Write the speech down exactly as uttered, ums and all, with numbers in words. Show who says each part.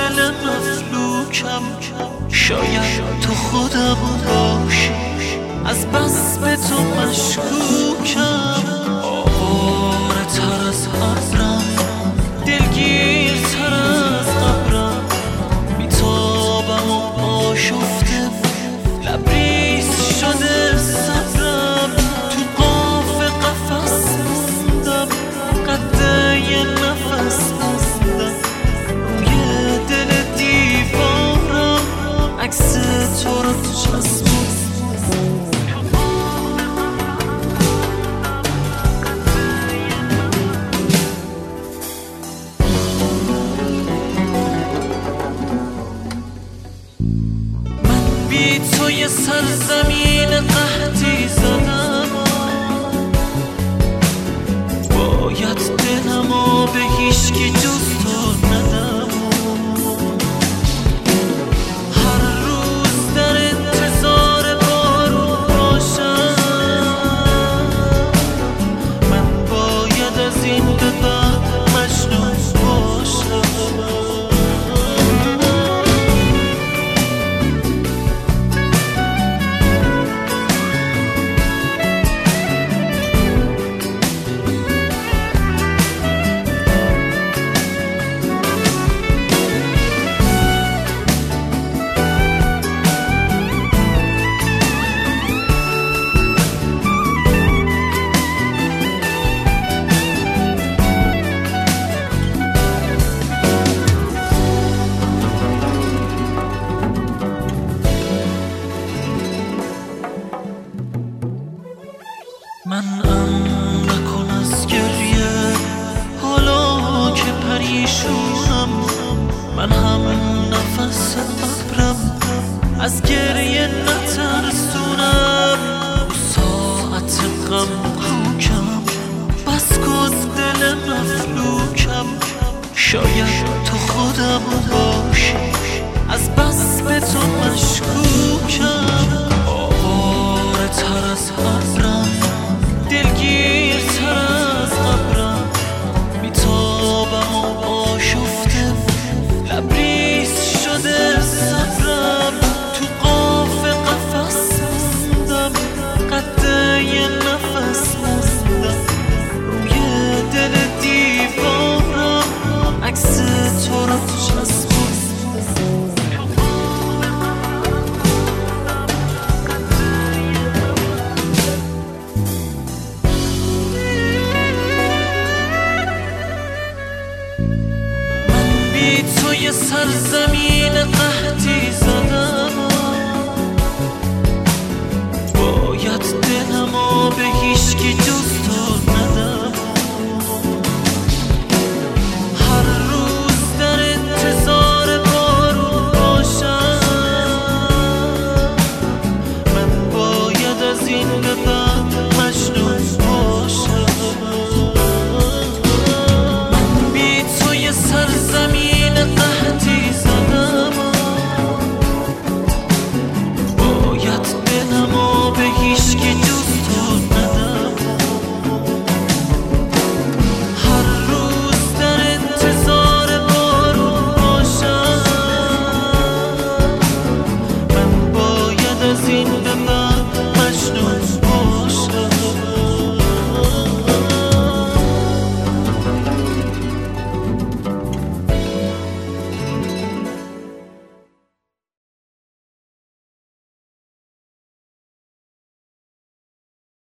Speaker 1: دل مفلوکم، شاید تو خودم باشی، از بس به تو مشکوکم. آواره تر از ابرم، دلگیر تر از ابرم، بیتابم و آشفته، لبریز شده صبرم. تو قاف قفس موندم، قده یه نفس موندم، روی دل دیوارم عکس تو رو چسبوندم. بی تو یه سرزمین قحطی زدم، باید دلمو به هیچکی جز تو ندم. هر روز در انتظار بارون باشم، من باید از این به بعد مجنون باشم. من ام نکن از گریه، حالا که پریشونم، من هم نفس ابرم، از گریه نترسونم. ساعت غم کوکم، بس کن دل مفلوکم، شاید تو خودم باشی، از بس به تو مشکوکم. آواره تر از ابرم، دلگیر تر از ابرم، بیتابم و آشفته، لبریز شده صبرم. تو قاف قفس موندم، قده یه نفس موندم، روی دل دیوارم عکس تو رو چسبوندم. من بی تو یه سرزمین قحطی زدم،